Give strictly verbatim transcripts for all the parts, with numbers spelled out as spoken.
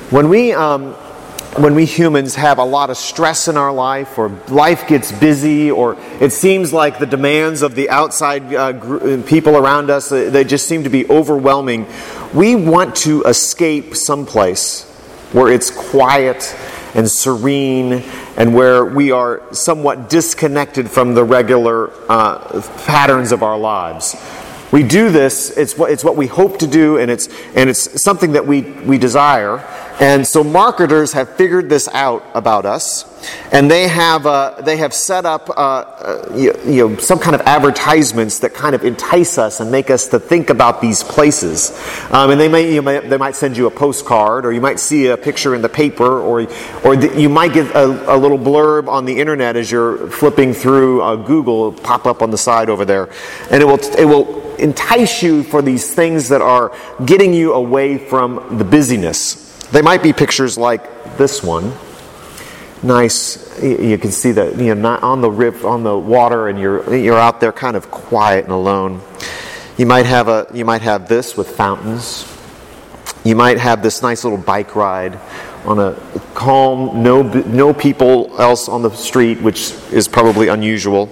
When we um, when we humans have a lot of stress in our life, or life gets busy, or it seems like the demands of the outside uh, gr- people around us, they just seem to be overwhelming, we want to escape someplace where it's quiet and serene, and where we are somewhat disconnected from the regular uh, patterns of our lives. We do this, it's what, it's what we hope to do, and it's and it's something that we, we desire. And so marketers have figured this out about us, and they have uh, they have set up uh, uh, you, you know some kind of advertisements that kind of entice us and make us to think about these places. Um, and they may, you may they might send you a postcard, or you might see a picture in the paper, or or the, you might get a, a little blurb on the internet as you're flipping through uh, Google, pop up on the side over there, and it will it will entice you for these things that are getting you away from the busyness. They might be pictures like this one. Nice, you can see that, you know, not on the rip, on the water, and you're you're out there kind of quiet and alone. You might have a you might have this with fountains. You might have this nice little bike ride on a calm, no no people else on the street, which is probably unusual.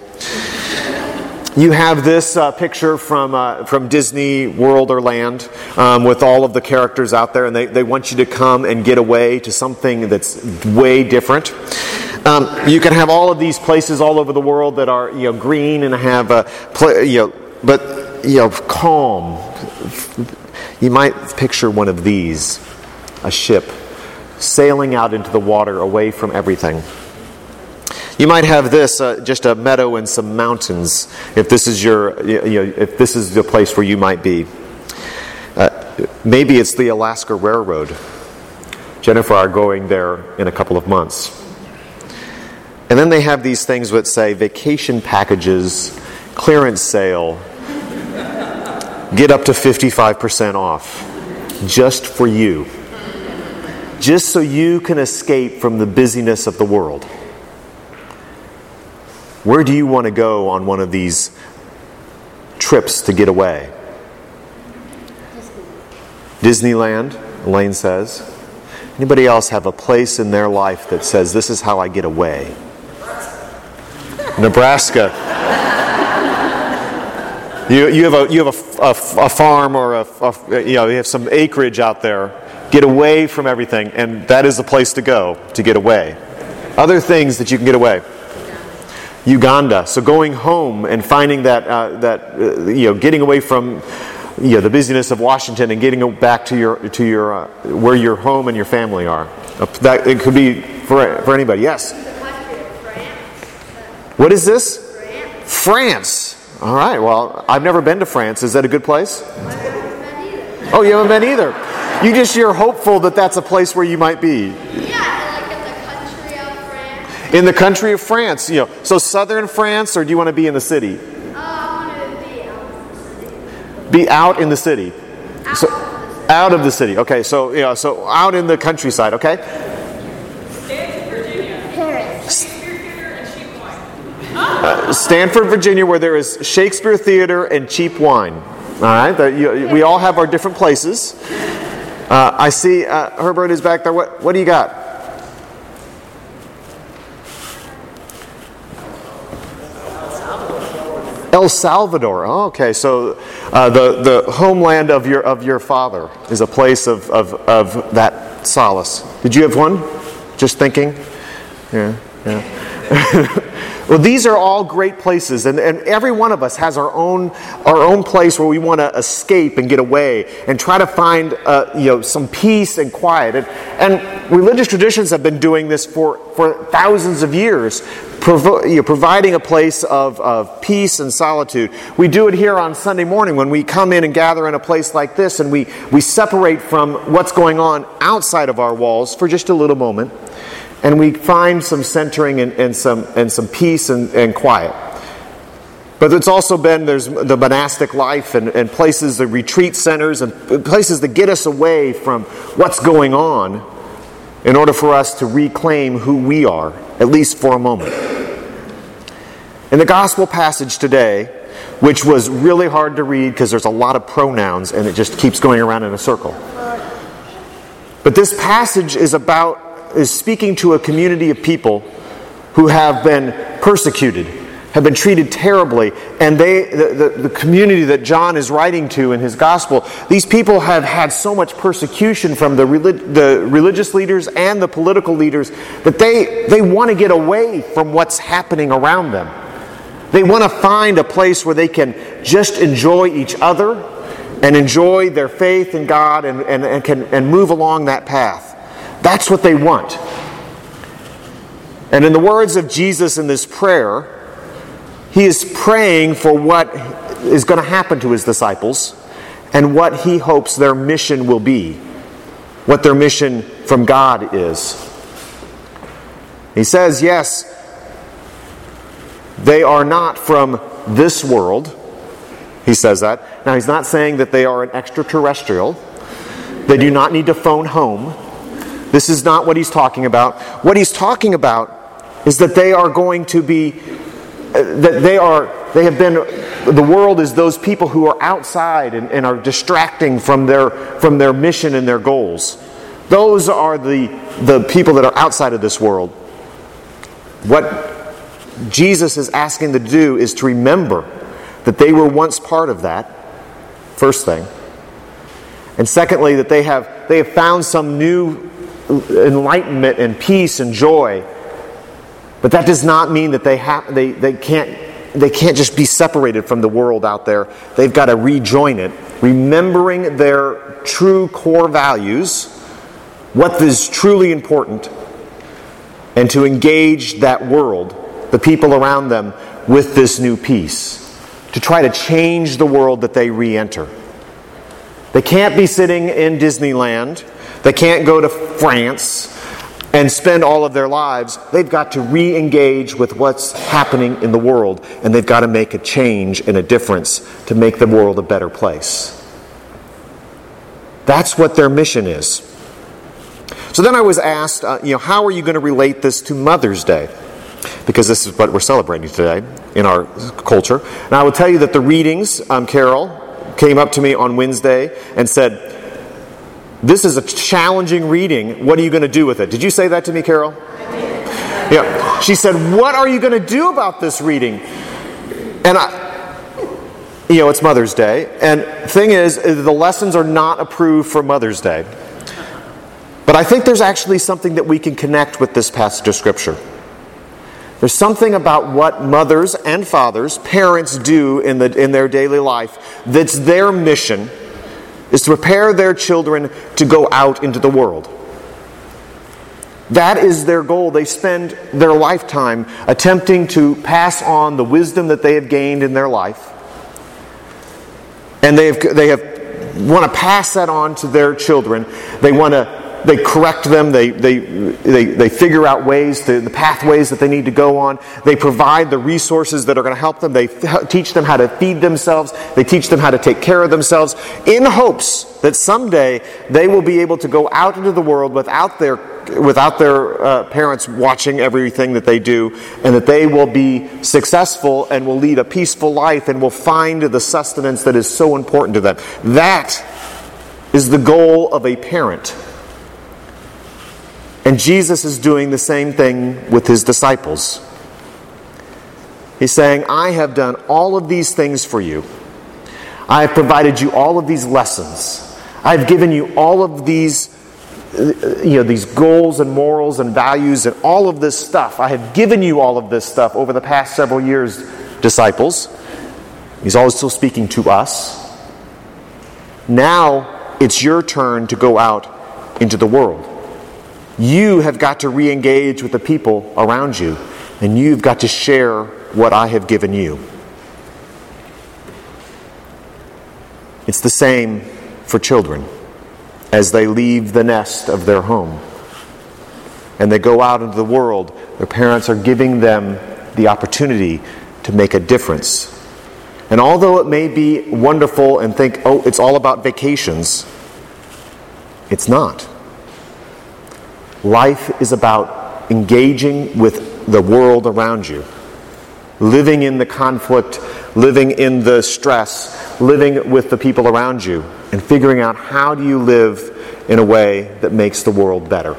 You have this uh, picture from uh, from Disney World or Land um, with all of the characters out there, and they, they want you to come and get away to something that's way different. Um, you can have all of these places all over the world that are, you know, green and have a pl- you know, but you know, calm. You might picture one of these, a ship sailing out into the water away from everything. You might have this, uh, just a meadow and some mountains, if this is your, you know, if this is the place where you might be. Uh, maybe it's the Alaska Railroad. Jennifer are going there in a couple of months. And then they have these things that say vacation packages, clearance sale, get up to fifty-five percent off, just for you. Just so you can escape from the busyness of the world. Where do you want to go on one of these trips to get away? Disneyland, Elaine says. Anybody else have a place in their life that says, this is how I get away? Nebraska. You you have a you have a, a, a farm or a, a you know you have some acreage out there. Get away from everything, and that is the place to go to get away. Other things that you can get away. Uganda. So going home and finding that uh, that uh, you know getting away from you know the busyness of Washington and getting back to your to your uh, where your home and your family are. Uh, that it could be for for anybody. Yes. What is this? France. France. All right. Well, I've never been to France. Is that a good place? Oh, you haven't been either. You just you're hopeful that that's a place where you might be. In the country of France, you know. So southern France, or do you want to be in the city? Uh, I want to be out of the city. Be out in the city. Out So, of the city. out of the city. Okay, so you know, so out in the countryside. Okay. Stanford, Virginia. Paris. Shakespeare Theater and cheap wine. Uh, Stanford, Virginia, where there is Shakespeare Theater and cheap wine. All right. That you, we all have our different places. Uh, I see uh, Herbert is back there. What What do you got? El Salvador. Oh, okay, so uh, the the homeland of your of your father is a place of, of, of that solace. Did you have one? Just thinking. Yeah, yeah. Well, these are all great places, and, and every one of us has our own our own place where we want to escape and get away and try to find uh, you know some peace and quiet. And, and religious traditions have been doing this for, for thousands of years, provo- you know, providing a place of, of peace and solitude. We do it here on Sunday morning when we come in and gather in a place like this, and we, we separate from what's going on outside of our walls for just a little moment. And we find some centering and, and some and some peace and, and quiet. But it's also been, there's the monastic life and, and places, the retreat centers, and places that get us away from what's going on in order for us to reclaim who we are, at least for a moment. In the gospel passage today, which was really hard to read because there's a lot of pronouns and it just keeps going around in a circle. But this passage is about is speaking to a community of people who have been persecuted, have been treated terribly, and they the, the, the community that John is writing to in his gospel, these people have had so much persecution from the, relig- the religious leaders and the political leaders that they, they want to get away from what's happening around them. They want to find a place where they can just enjoy each other and enjoy their faith in God and, and, and can and move along that path. That's what they want. And in the words of Jesus in this prayer, he is praying for what is going to happen to his disciples and what he hopes their mission will be, what their mission from God is. He says, yes, they are not from this world. He says that. Now, he's not saying that they are an extraterrestrial. They do not need to phone home. This is not what he's talking about. What he's talking about is that they are going to be, uh, that they are, they have been, the world is those people who are outside and, and are distracting from their from their mission and their goals. Those are the, the people that are outside of this world. What Jesus is asking them to do is to remember that they were once part of that, first thing. And secondly, that they have they have found some new enlightenment and peace and joy. But that does not mean that they have they, they can't they can't just be separated from the world out there. They've got to rejoin it, remembering their true core values, what is truly important, and to engage that world, the people around them, with this new peace, to try to change the world that they re-enter. They can't be sitting in Disneyland. They can't go to France and spend all of their lives. They've got to re-engage with what's happening in the world, and they've got to make a change and a difference to make the world a better place. That's what their mission is. So then I was asked, uh, you know, how are you going to relate this to Mother's Day? Because this is what we're celebrating today in our culture. And I will tell you that the readings, um, Carol came up to me on Wednesday and said, this is a challenging reading. What are you going to do with it? Did you say that to me, Carol? I did. Yeah. She said, what are you going to do about this reading? And I, you know, it's Mother's Day. And the thing is, the lessons are not approved for Mother's Day. But I think there's actually something that we can connect with this passage of Scripture. There's something about what mothers and fathers, parents do in the in their daily life that's their mission, is to prepare their children to go out into the world. That is their goal. They spend their lifetime attempting to pass on the wisdom that they have gained in their life. And they have, they have want to pass that on to their children. They want to They correct them. They they they they figure out ways, to, the pathways that they need to go on. They provide the resources that are going to help them. They f- teach them how to feed themselves. They teach them how to take care of themselves, in hopes that someday they will be able to go out into the world without their without their uh, parents watching everything that they do, and that they will be successful and will lead a peaceful life and will find the sustenance that is so important to them. That is the goal of a parent. And Jesus is doing the same thing with his disciples. He's saying, I have done all of these things for you. I have provided you all of these lessons. I have given you all of these, you know, these goals and morals and values and all of this stuff. I have given you all of this stuff over the past several years, disciples. He's always still speaking to us. Now it's your turn to go out into the world. You have got to re-engage with the people around you, and you've got to share what I have given you. It's the same for children as they leave the nest of their home and they go out into the world. Their parents are giving them the opportunity to make a difference. And although it may be wonderful and think, oh, it's all about vacations, it's not. Life is about engaging with the world around you, living in the conflict, living in the stress, living with the people around you, and figuring out how do you live in a way that makes the world better.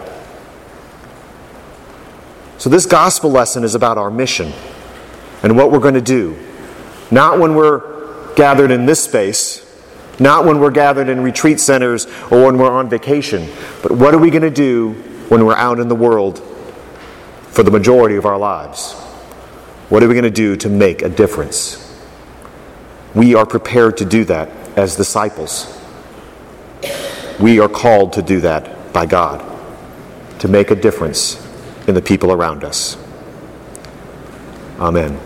So this gospel lesson is about our mission and what we're going to do. Not when we're gathered in this space, not when we're gathered in retreat centers or when we're on vacation, but what are we going to do when we're out in the world for the majority of our lives? What are we going to do to make a difference? We are prepared to do that as disciples. We are called to do that by God, to make a difference in the people around us. Amen.